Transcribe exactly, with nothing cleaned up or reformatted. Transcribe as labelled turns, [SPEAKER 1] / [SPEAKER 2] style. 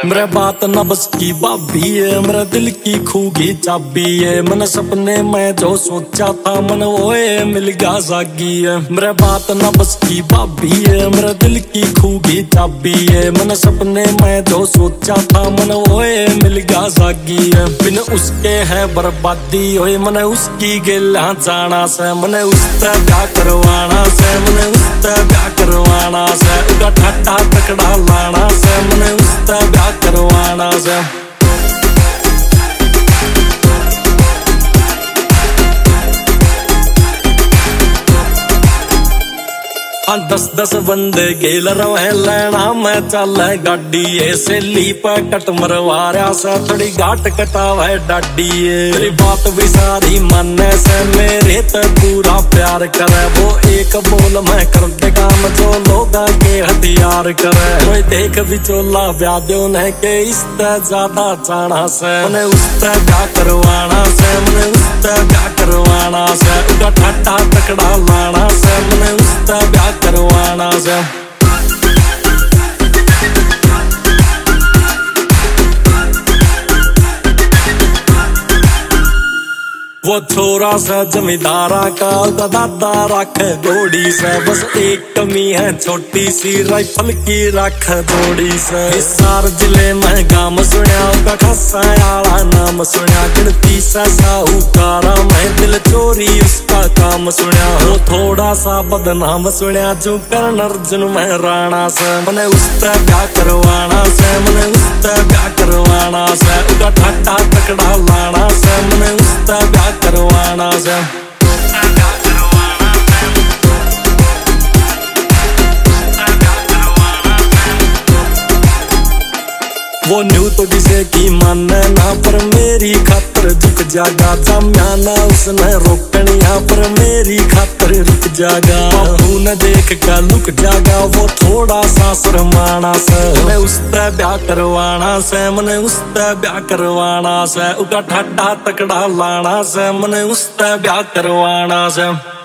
[SPEAKER 1] मेरे बात न बस की भाभी है, मेरे दिल की खूगी चाबी है। मैंने सपने में जो सोचा था मन वो मिल गया जागी है। मेरे बात न बस की भाभी है, मेरे दिल की खूगी चाबी है। मैंने सपने में जो सोचा था मन वो मिल गया जागी है। बिन उसके है बर्बादी होई, मैंने उसकी गिला जाना से। मैंने उससे ब्याह करवाना से, मैंने उससे ब्याह करवाना से। उनका ठाटा तकड़ा लाना से, मैंने उससे ब्याह करवाना से। दस दस बंदे गेल रहे लेना मैं चल गाड़ी ऐसे लीप कट मरवा रहा से। थोड़ी घाट कटावे डाडी तेरी बात भी सारी माने से। मेरे तो पूरा प्यार करे वो एक बोल मैं कर दे काम जो लोग के हथियार करे। कोई देख भी चोला ब्याह दो ने के इससे ज्यादा चाहना से। मैंने उससे ब्याह करवाना से, मैंने उससे ब्याह करवाना से। उनका ठाटा तकड़ा लाना से, मैंने उससे ब्याह करवाना से। वो छोरा सा जमींदारा का दादा रख घोड़ी से। बस एक कमी है छोटी सी राइफल की रख जोड़ी से। इस सार जिले में गाम सुनिया का खासा आला नाम सुनिया। गिनती से साहूकारा में दिल चोरी उसका काम सुनिया। वो थोड़ा सा बदनाम सुनिया जो कर्ण अर्जुन में राणा से। मैंने उससे ब्याह करवाना से, मैंने उससे ब्याह करवाना से। उनका ठाटा तकड़ा लाना से, मैंने उससे ब्याह करवाना से। वो न्यू तो किसे की माने ना, पर मेरी खातर झुक जागा। जम्याना उसने रोकनिया पर मेरी खातर रुक जागा। बापू ने देख कर लुक जागा वो थोड़ा सा शर्माना से। मैंने उससे ब्याह करवाना से, मैंने उससे ब्याह करवाना से। उनका ठाटा तकड़ा लाना से, मैंने उससे ब्याह करवाना से।